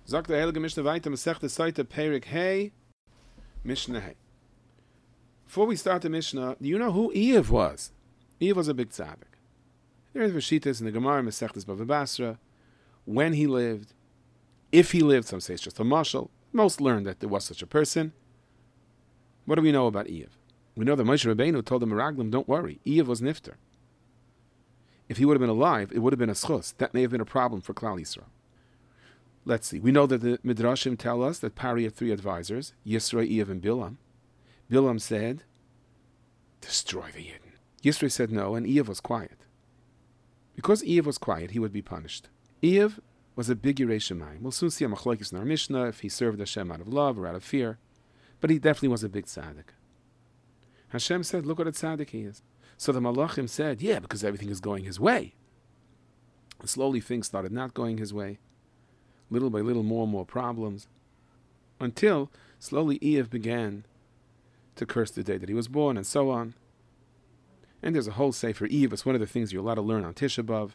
Sagt der Heilige Mishnah weiter, Masechta Saita Perik Hey, Mishnah Hey. Before we start the Mishnah, do you know who Eiv was? Eiv was a big tzaddik. There are Vashitas in the Gemara, Masechtas Bava Basra, when he lived, if he lived, some say it's just a mashal. Most learned that there was such a person. What do we know about Eiv? We know that Moshe Rabbeinu told the Meraglim, don't worry, Eiv was nifter. If he would have been alive, it would have been a schus. That may have been a problem for Klal Yisrael. Let's see. We know that the Midrashim tell us that Pari had 3 advisors, Yisro, Eiv, and Bilam. Bilam said, destroy the Yidden. Yisro said no, and Eiv was quiet. Because Eiv was quiet, he would be punished. Eiv was a big Yirei Shemayim. We'll soon see a machlokes in our Mishnah if he served Hashem out of love or out of fear. But he definitely was a big tzaddik. Hashem said, look what a tzaddik he is. So the Malachim said, yeah, because everything is going his way. And slowly things started not going his way. Little by little, more and more problems. Until slowly Eiv began to curse the day that he was born and so on. And there's a whole Sefer Eiv. It's one of the things you're allowed to learn on Tisha B'Av.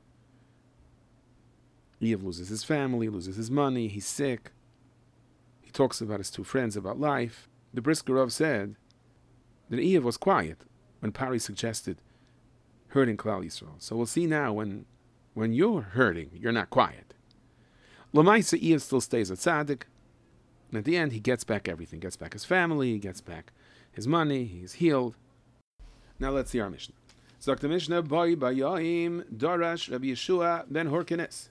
Eiv loses his family, loses his money, he's sick. He talks about his 2 friends, about life. The Brisker Rav said that Eiv was quiet when Pari suggested hurting Klal Yisrael. So we'll see now when you're hurting, you're not quiet. L'maisa, Eiv still stays a tzaddik. And at the end, he gets back everything. Gets back his family, he gets back his money, he's healed. Now let's see our Mishnah. Zok the Mishnah, Boy Bayahim, Darash, Rabbi Yeshua, ben Horkenes.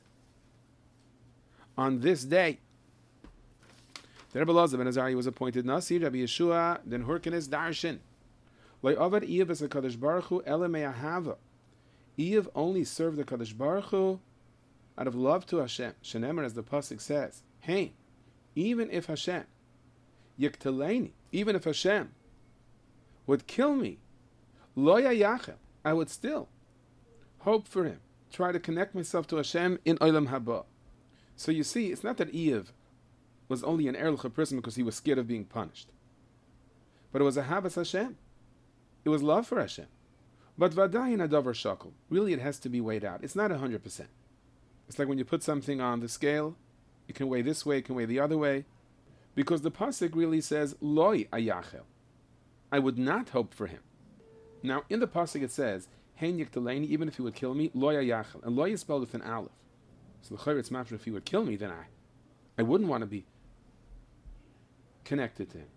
On this day, the Rebbe Elazar ben Azariah was appointed Nasi, Rabbi Yeshua, ben Horkenes Darshan. Loi Avad Eiv es HaKadosh Baruch Hu, ele me'ahava. Eiv only served the Kadosh Baruch Hu out of love to Hashem. Shenemer, as the Pasuk says, hey, even if Hashem, Yiktaleni, even if Hashem would kill me, Lo Yayachem, I would still hope for him, try to connect myself to Hashem in Olam Haba. So you see, it's not that Eiv was only an Erlich person because he was scared of being punished. But it was a Havas Hashem. It was love for Hashem. But Vadayin Adavar Shakal, really it has to be weighed out. It's not 100%. It's like when you put something on the scale, it can weigh this way, it can weigh the other way. Because the Pasuk really says, Loi Ayachel. I would not hope for him. Now, in the Pasuk it says, Hein Yiktaleni, even if he would kill me, Loi Ayachel. And Loi is spelled with an aleph. So the Chayr, it's matter if he would kill me, then I wouldn't want to be connected to him.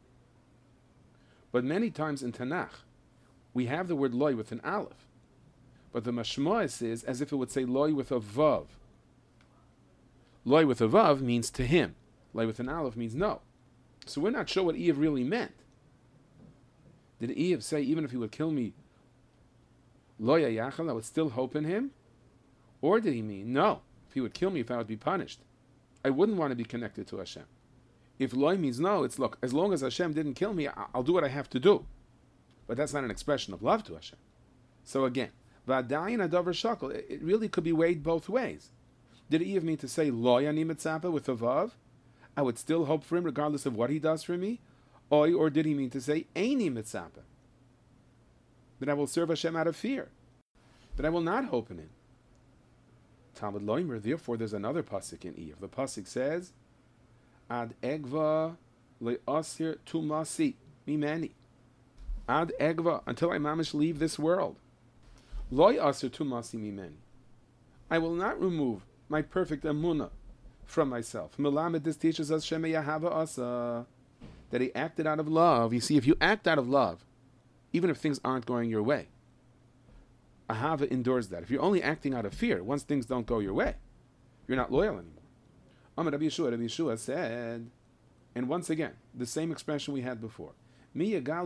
But many times in Tanakh, we have the word Loi with an aleph. But the Mashmois is as if it would say Loi with a vav. Loi with a vav means to him. Loi with an aleph means no. So we're not sure what Eiv really meant. Did Eiv say, even if he would kill me, Loi Ayachal, I would still hope in him? Or did he mean, no, if he would kill me, if I would be punished, I wouldn't want to be connected to Hashem. If Loi means no, it's look, as long as Hashem didn't kill me, I'll do what I have to do. But that's not an expression of love to Hashem. So again, Vadayin Adavar Shakal, it really could be weighed both ways. Did Eiv mean to say Loi Ani Mitzapa with a vav? I would still hope for him regardless of what he does for me? Or did he mean to say Eini Mitzapa? That I will serve Hashem out of fear. That I will not hope in him. Talmud Loimer, therefore there's another pasuk in Eiv. The pasuk says, Ad Egva le'asir tumasi mimeni. Ad Egva, until I mamish leave this world. Loi asir tumasi mimeni. I will not remove my perfect emunah from myself. Melamed, this teaches us Shema Yahava Asa, that he acted out of love. You see, if you act out of love, even if things aren't going your way, Ahava endures that. If you're only acting out of fear, once things don't go your way, you're not loyal anymore. Rabbi Yeshua said, and once again, the same expression we had before. Who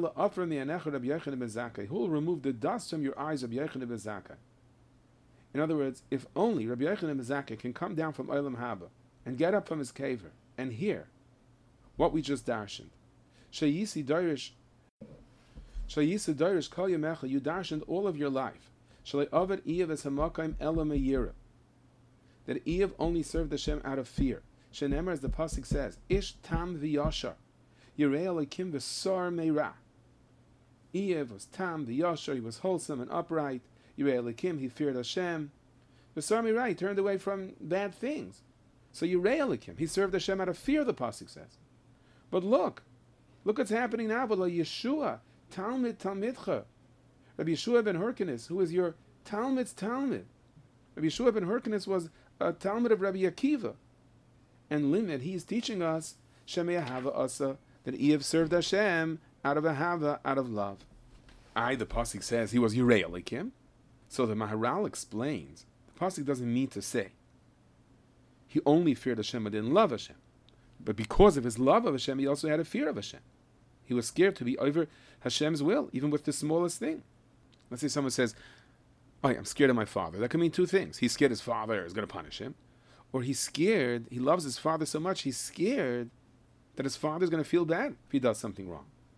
will remove the dust from your eyes, Rabbi Yochanan ben Zakkai? In other words, if only Rabbi Yochanan ben Zakkai can come down from Olam Haba and get up from his caver and hear what we just darshaned. Sheyisi Darish Kol Yamecha, you darshaned all of your life. Shalei Avad Eiv es Hamakayim Ela Me'yira. That Eiv only served Hashem out of fear. Shenemer, as the pasuk says, Ish Tam v'Yashar, Yirei Elokim v'Sar Meira. Eiv was Tam v'Yashar, he was wholesome and upright. Yirei Elokim, he feared Hashem. V'Sar Meira, he turned away from bad things. So Yirei Elikim. He served Hashem out of fear, the pasuk says. But look what's happening now. But Yeshua, Talmid Talmidcha, Rabbi Yeshua ben Hyrcanus, who is your Talmid's Talmid. Rabbi Yeshua ben Hyrcanus was a Talmid of Rabbi Akiva. And Limed, he is teaching us Shemei Ahava Asa, that Eiv served Hashem out of Ahava, out of love. The pasuk says he was Yirei Elikim. So the Maharal explains, the pasuk doesn't mean to say he only feared Hashem but didn't love Hashem. But because of his love of Hashem, he also had a fear of Hashem. He was scared to be over Hashem's will, even with the smallest thing. Let's say someone says, "Oh, I'm scared of my father." That can mean two things. He's scared his father is going to punish him. Or he's scared, he loves his father so much, he's scared that his father is going to feel bad if he does something wrong.